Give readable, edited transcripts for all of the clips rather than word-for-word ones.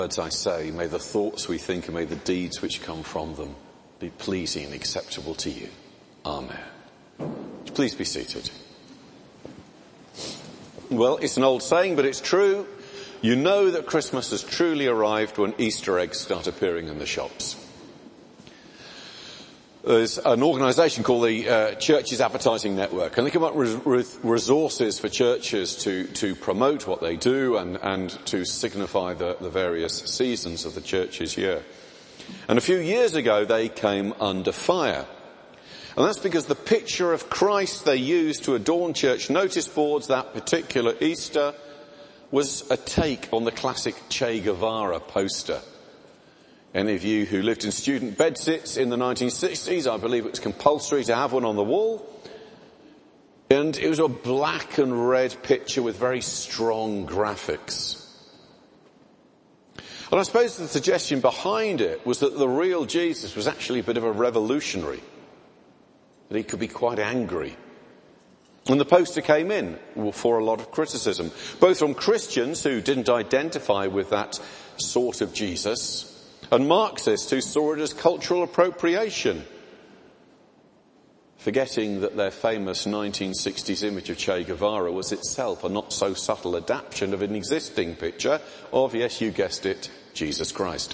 Words I say, may the thoughts we think and may the deeds which come from them be pleasing and acceptable to you. Amen. Please be seated. Well, it's an old saying, but it's true. You know that Christmas has truly arrived when Easter eggs start appearing in the shops. There's an organisation called the Churches Advertising Network, and they come up with resources for churches to promote what they do and to signify the various seasons of the church's year. And a few years ago they came under fire. And that's because the picture of Christ they used to adorn church notice boards that particular Easter was a take on the classic Che Guevara poster. Any of you who lived in student bedsits in the 1960s, I believe it was compulsory to have one on the wall. And it was a black and red picture with very strong graphics. And I suppose the suggestion behind it was that the real Jesus was actually a bit of a revolutionary. That he could be quite angry. And the poster came in for a lot of criticism, both from Christians who didn't identify with that sort of Jesus, and Marxists who saw it as cultural appropriation, forgetting that their famous 1960s image of Che Guevara was itself a not so subtle adaptation of an existing picture of, yes, you guessed it, Jesus Christ.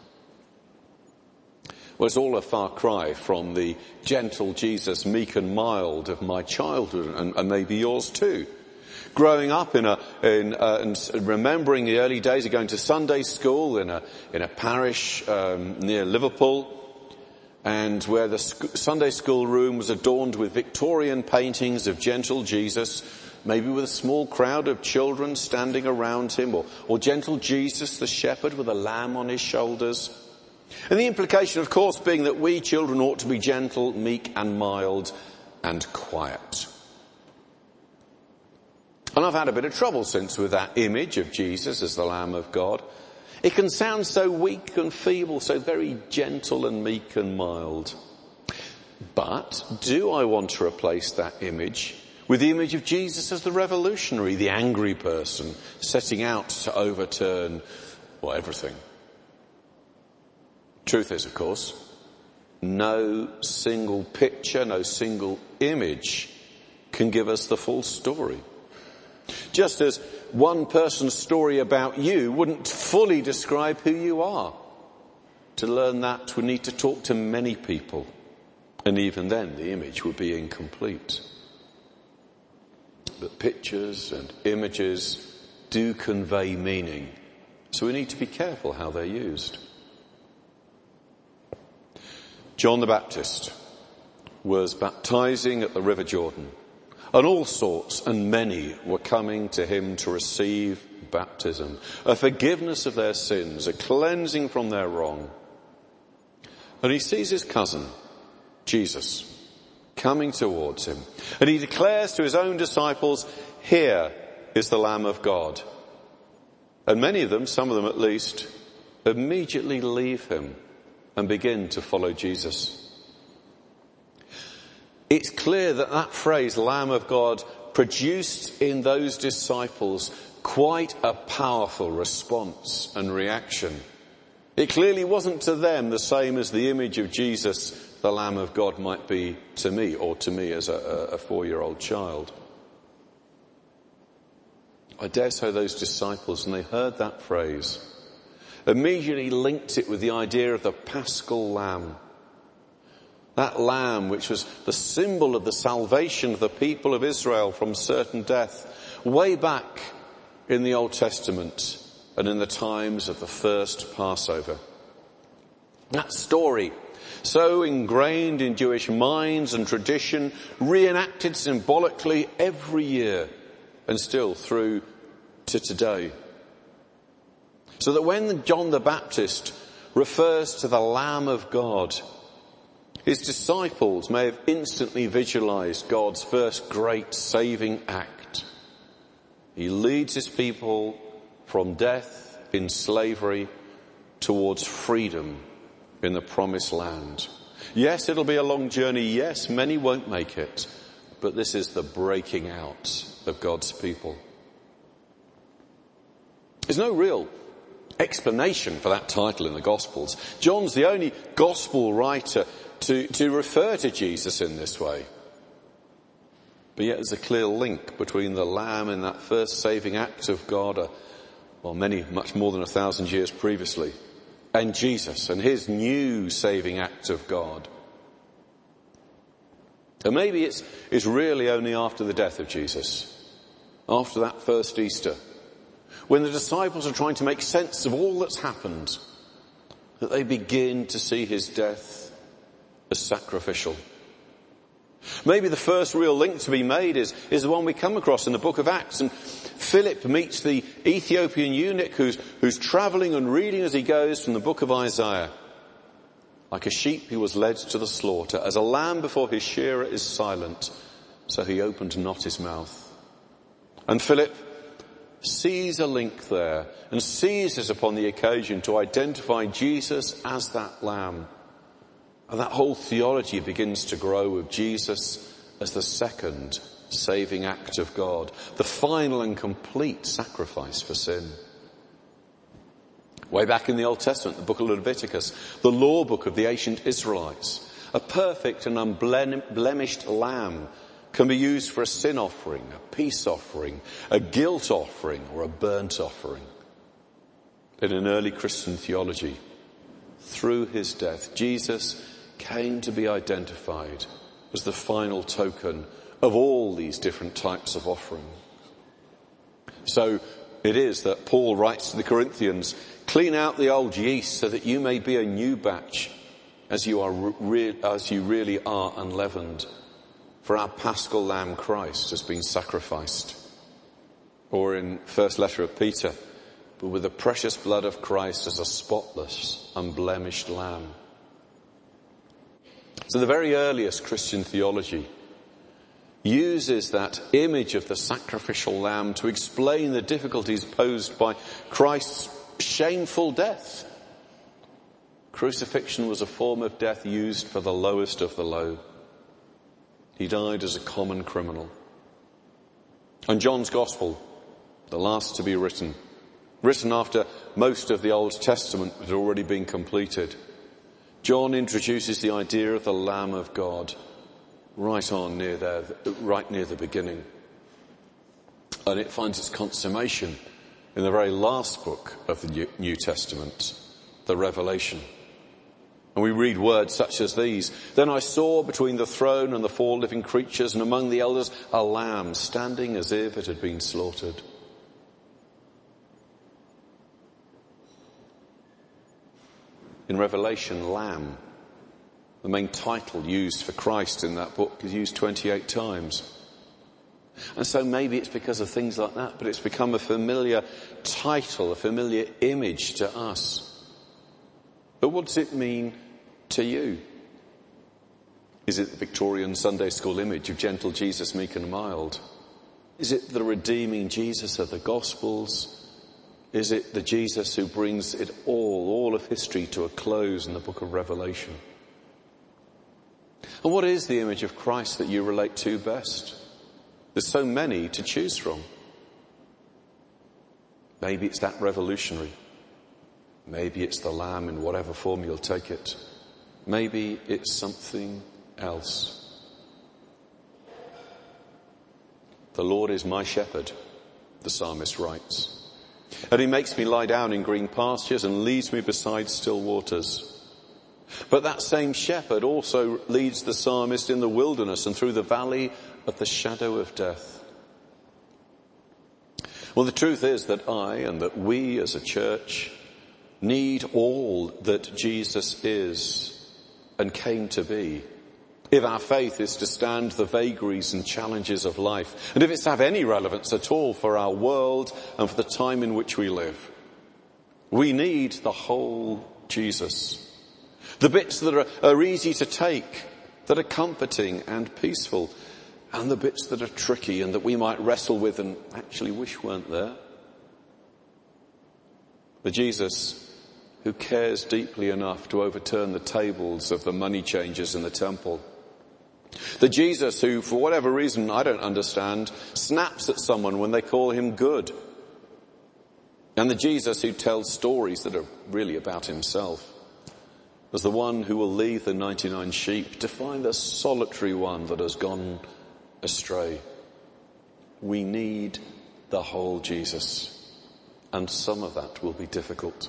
Well, it's all a far cry from the gentle Jesus, meek and mild of my childhood, and maybe yours too. Growing up and remembering the early days of going to Sunday school in a parish near Liverpool, and where the Sunday school room was adorned with Victorian paintings of gentle Jesus, maybe with a small crowd of children standing around him, or gentle Jesus the shepherd with a lamb on his shoulders. And the implication, of course, being that we children ought to be gentle, meek and mild and quiet. And I've had a bit of trouble since with that image of Jesus as the Lamb of God. It can sound so weak and feeble, so very gentle and meek and mild. But do I want to replace that image with the image of Jesus as the revolutionary, the angry person, setting out to overturn, well, everything? Truth is, of course, no single picture, no single image can give us the full story. Just as one person's story about you wouldn't fully describe who you are. To learn that, we need to talk to many people. And even then, the image would be incomplete. But pictures and images do convey meaning. So we need to be careful how they're used. John the Baptist was baptizing at the River Jordan. And all sorts and many were coming to him to receive baptism, a forgiveness of their sins, a cleansing from their wrong. And he sees his cousin, Jesus, coming towards him. And he declares to his own disciples, "Here is the Lamb of God." And many of them, some of them at least, immediately leave him and begin to follow Jesus. It's clear that that phrase, Lamb of God, produced in those disciples quite a powerful response and reaction. It clearly wasn't to them the same as the image of Jesus, the Lamb of God, might be to me, or to me as a 4-year-old child. I dare say those disciples, when they heard that phrase, immediately linked it with the idea of the Paschal Lamb. That lamb which was the symbol of the salvation of the people of Israel from certain death, way back in the Old Testament and in the times of the first Passover. That story, so ingrained in Jewish minds and tradition, reenacted symbolically every year and still through to today. So that when John the Baptist refers to the Lamb of God, his disciples may have instantly visualized God's first great saving act. He leads his people from death in slavery towards freedom in the promised land. Yes, it'll be a long journey. Yes, many won't make it. But this is the breaking out of God's people. There's no real explanation for that title in the Gospels. John's the only Gospel writer to refer to Jesus in this way. But yet there's a clear link between the Lamb in that first saving act of God, much more than 1,000 years previously, and Jesus and his new saving act of God. And maybe it's really only after the death of Jesus, after that first Easter, when the disciples are trying to make sense of all that's happened, that they begin to see his death as sacrificial. Maybe the first real link to be made is the one we come across in the book of Acts. And Philip meets the Ethiopian eunuch who's travelling and reading as he goes from the book of Isaiah. Like a sheep he was led to the slaughter, as a lamb before his shearer is silent, so he opened not his mouth. And Philip sees a link there and seizes upon the occasion to identify Jesus as that lamb. And that whole theology begins to grow with Jesus as the second saving act of God, the final and complete sacrifice for sin. Way back in the Old Testament, the book of Leviticus, the law book of the ancient Israelites, a perfect and unblemished lamb can be used for a sin offering, a peace offering, a guilt offering, or a burnt offering. In an early Christian theology, through his death, Jesus came to be identified as the final token of all these different types of offering. So it is that Paul writes to the Corinthians, clean out the old yeast so that you may be a new batch as you really are unleavened. For our paschal lamb Christ has been sacrificed. Or in first letter of Peter, but with the precious blood of Christ as a spotless, unblemished lamb. So the very earliest Christian theology uses that image of the sacrificial lamb to explain the difficulties posed by Christ's shameful death. Crucifixion was a form of death used for the lowest of the low. He died as a common criminal. And John's Gospel, the last to be written after most of the Old Testament had already been completed, John introduces the idea of the Lamb of God right near the beginning. And it finds its consummation in the very last book of the New Testament, the Revelation. And we read words such as these. Then I saw between the throne and the four living creatures and among the elders a lamb standing as if it had been slaughtered. In Revelation, lamb, the main title used for Christ in that book, is used 28 times. And so maybe it's because of things like that, but it's become a familiar title, a familiar image to us. But what does it mean to you? Is it the Victorian Sunday school image of gentle Jesus, meek and mild? Is it the redeeming Jesus of the Gospels? Is it the Jesus who brings it all of history to a close in the book of Revelation? And what is the image of Christ that you relate to best? There's so many to choose from. Maybe it's that revolutionary. Maybe it's the lamb in whatever form you'll take it. Maybe it's something else. The Lord is my shepherd, the psalmist writes. And he makes me lie down in green pastures and leads me beside still waters. But that same shepherd also leads the psalmist in the wilderness and through the valley of the shadow of death. Well, the truth is that I and that we as a church need all that Jesus is and came to be, if our faith is to stand the vagaries and challenges of life, and if it's to have any relevance at all for our world and for the time in which we live. We need the whole Jesus. The bits that are easy to take, that are comforting and peaceful, and the bits that are tricky and that we might wrestle with and actually wish weren't there. The Jesus who cares deeply enough to overturn the tables of the money changers in the temple. The Jesus who, for whatever reason I don't understand, snaps at someone when they call him good. And the Jesus who tells stories that are really about himself, as the one who will leave the 99 sheep to find the solitary one that has gone astray. We need the whole Jesus, and some of that will be difficult.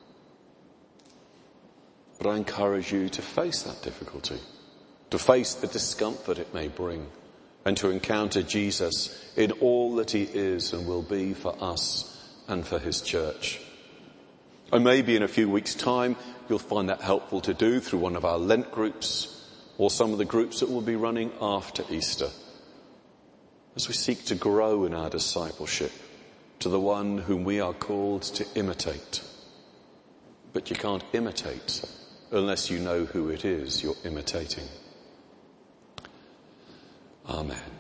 But I encourage you to face that difficulty, to face the discomfort it may bring, and to encounter Jesus in all that he is and will be for us and for his church. And maybe in a few weeks' time, you'll find that helpful to do through one of our Lent groups or some of the groups that will be running after Easter, as we seek to grow in our discipleship to the one whom we are called to imitate. But you can't imitate unless you know who it is you're imitating. Amen.